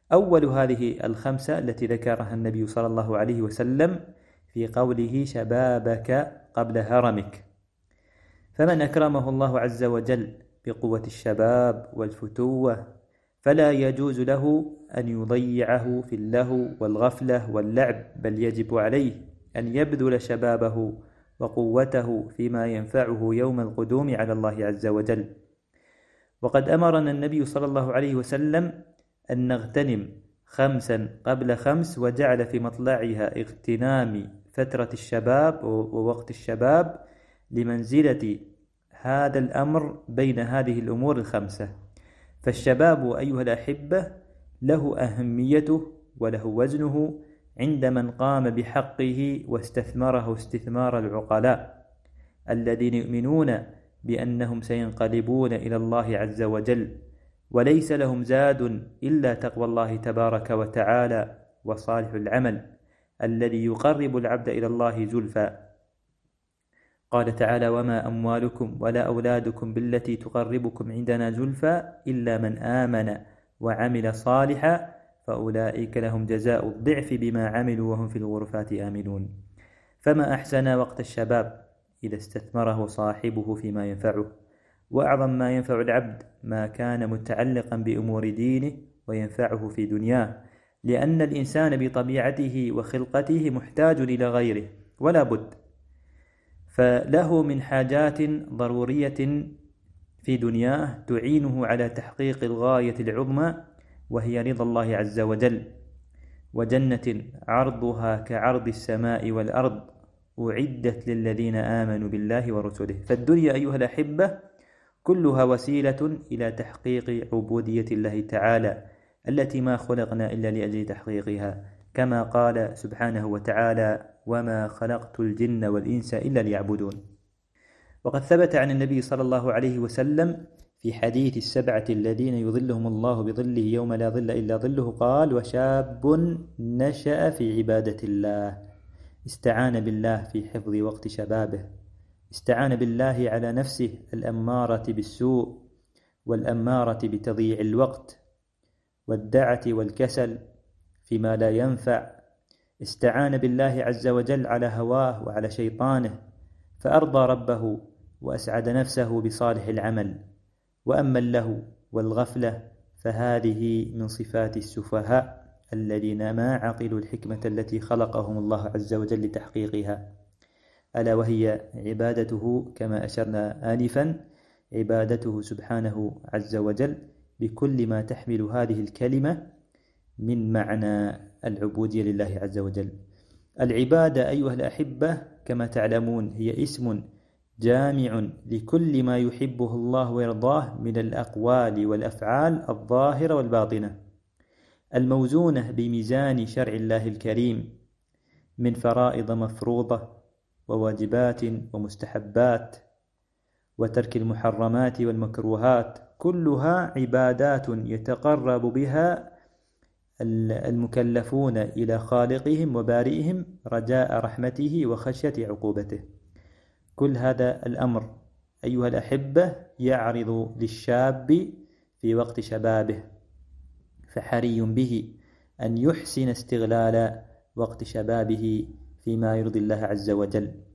أول هذه الخمسة التي ذكرها النبي صلى الله عليه وسلم في قوله شبابك قبل هرمك. فمن أكرمه الله عز وجل بقوة الشباب والفتوة فلا يجوز له أن يضيعه في اللهو والغفلة واللعب، بل يجب عليه أن يبذل شبابه وقوته فيما ينفعه يوم القدوم على الله عز وجل. وقد أمرنا النبي صلى الله عليه وسلم أن نغتنم 5 قبل 5، وجعل في مطلعها اغتنام فترة الشباب ووقت الشباب لمنزلة هذا الأمر بين هذه الأمور ال5. فالشباب أيها الأحبة له أهميته وله وزنه عند من قام بحقه واستثمره استثمار العقلاء الذين يؤمنون بأنهم سينقلبون إلى الله عز وجل، وليس لهم زاد إلا تقوى الله تبارك وتعالى وصالح العمل الذي يقرب العبد إلى الله زلفى. قال تعالى: وما أموالكم ولا أولادكم بالتي تقربكم عندنا زلفى إلا من آمن وعمل صالحا فأولئك لهم جزاء الضعف بما عملوا وهم في الغرفات آمنون. فما أحسن وقت الشباب إذا استثمره صاحبه فيما ينفعه. وأعظم ما ينفع العبد ما كان متعلقا بأمور دينه وينفعه في دنياه، لأن الإنسان بطبيعته وخلقته محتاج إلى غيره ولا بد، فله من حاجات ضرورية في دنياه تعينه على تحقيق الغاية العظمى، وهي رضا الله عز وجل، وجنة عرضها كعرض السماء والأرض أعدت للذين آمنوا بالله ورسله. فالدنيا أيها الأحبة كلها وسيلة إلى تحقيق عبودية الله تعالى التي ما خلقنا إلا لأجل تحقيقها، كما قال سبحانه وتعالى: وما خلقت الجن والإنس إلا ليعبدون. وقد ثبت عن النبي صلى الله عليه وسلم في حديث 7 الذين يظلهم الله بظله يوم لا ظل إلا ظله، قال: وشاب نشأ في عبادة الله استعان بالله في حفظ وقت شبابه، استعان بالله على نفسه الأمارة بالسوء والأمارة بتضييع الوقت والدعة والكسل فيما لا ينفع، استعان بالله عز وجل على هواه وعلى شيطانه فأرضى ربه وأسعد نفسه بصالح العمل. وأما اللهو والغفلة فهذه من صفات السفهاء الذين ما عقلوا الحكمة التي خلقهم الله عز وجل لتحقيقها، ألا وهي عبادته كما أشرنا آنفا، عبادته سبحانه عز وجل بكل ما تحمل هذه الكلمة من معنى العبودية لله عز وجل. العبادة أيها الأحبة كما تعلمون هي اسم جامع لكل ما يحبه الله ويرضاه من الأقوال والأفعال الظاهرة والباطنة، الموزونة بميزان شرع الله الكريم من فرائض مفروضة وواجبات ومستحبات وترك المحرمات والمكروهات، كلها عبادات يتقرب بها المكلفون إلى خالقهم وبارئهم رجاء رحمته وخشية عقوبته. كل هذا الأمر أيها الأحبة يعرض للشاب في وقت شبابه، فحري به أن يحسن استغلال وقت شبابه فيما يرضي الله عز وجل.